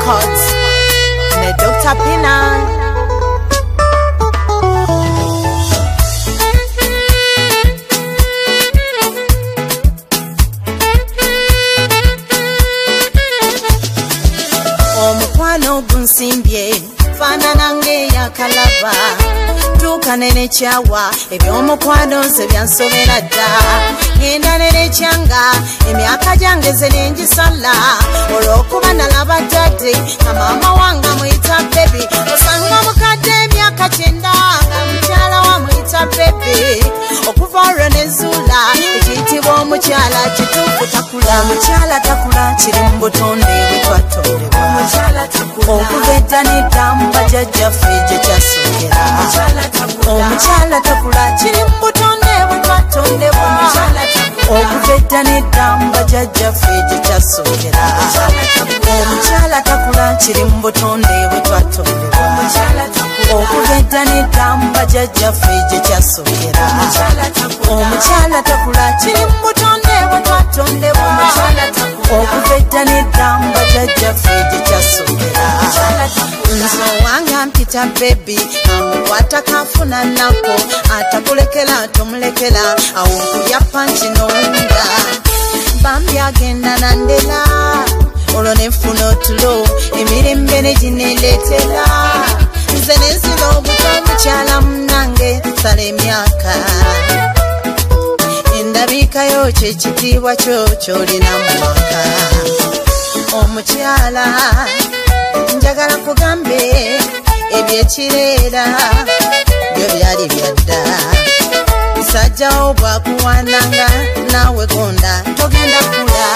Records ne Dr. Pina. Omukwano gunsimbye fana nange ya kalaba tukanene kyawa ebyomukwano nze byansobera dda ngenda nene kyanga emyaka gyange ze nengisala olw'okuba nalaba dadde nga maama wange amuyita bebi osanga mukadde emyaka 9 nga mukyala wa muyita bebi okuva olwo nezuula ekiyitibwa omukyala kituufu takula omukyala takula kiri mu butonde bwe twatondebwa okuva edda n'edda mu bajjajjaffe gye kyasokera omukyala takula kiri mu butonde bwe twatondebwa okuva edda n'edda mu bajjajjaffe gye kyasokera omukyala takula kiri mu butonde bwe twatondebwa okuva edda n'edda mu bajjajjaffe gye kyasokera omukyala takula kiri mu butonde bwe twatondebwa okuva edda n'edda mu bajjajjaffe gye kyasokera nze owange mpita bebi amukwata kafuna nako atakulekera tomulekera awo nkulya panki n'owunga bambi agenda nandera olwo nenfuna otulo emirembe ne ginendeetera nze nensira obuto omukyala munange sala emyaka endabikayo kyekitiibwa kyo kyolina mu maka omukyala njagala kugambe ebyekireera byo byali byadda musajjawo bwakuwananga naawe gonda togenda kula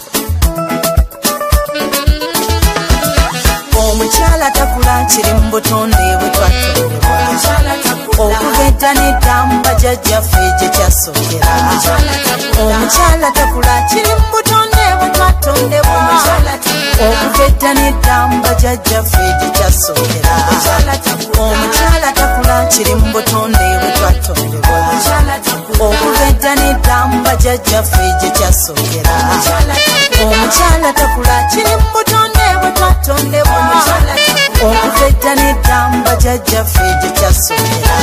omukyala takula kiri mu butonde bwe twatondebwa okuva edda n'edda mu bajjajjaffe gye kyasokera omukyala takula kiri mu butonde bwe twatondebwa okuva edda n'edda mu bajjajjaffe gye kyasokera omukyala takula kiri mu butonde bwe twatondebwa okuva edda n'edda mu bajjajjaffe gye kyasokera omukyala takula kiri mu butonde bwe twatondebwa okuva edda n'edda mu bajjajjaffe gye kyasokera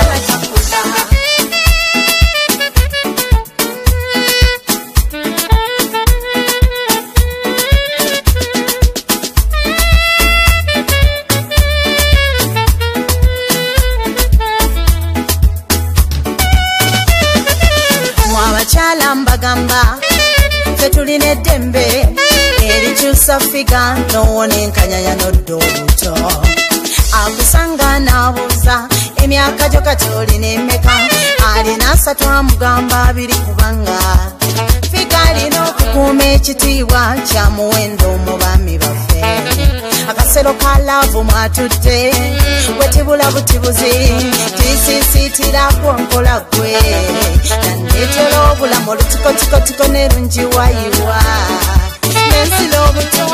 abakyala mbagamba ffe tulina eddembe erikyusa figa n'owonenkanyanya n'odda obuto akusanga n'abuuza emyaka gyo kati olina emmeka alina 3 amugamba 2 kubanga figa alina okukuuma ekitiibwa kya muwendo mu baami baffe akasero ka laavu mwatudde wetibula butibuzi tisisiitirako nkola gwe nandeetera obulamu olutikotiko nerungiwayiwa nensira obuto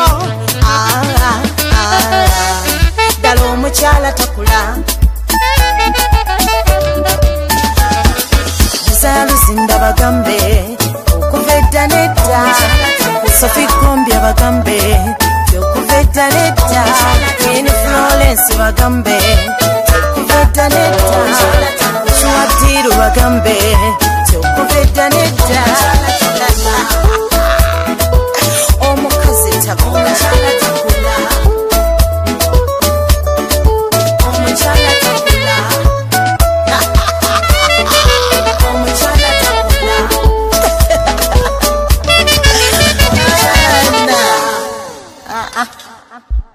ddala omukyala takula Desire Luzinda bagambe okuva edda n'edda Sophie Gombi abagambe okuva edda n'edda Queen Florence bagambe okuva edda n'edda Shwadiru bagambe okuva edda n'edda omukazi takula omukyala takula omukyala takula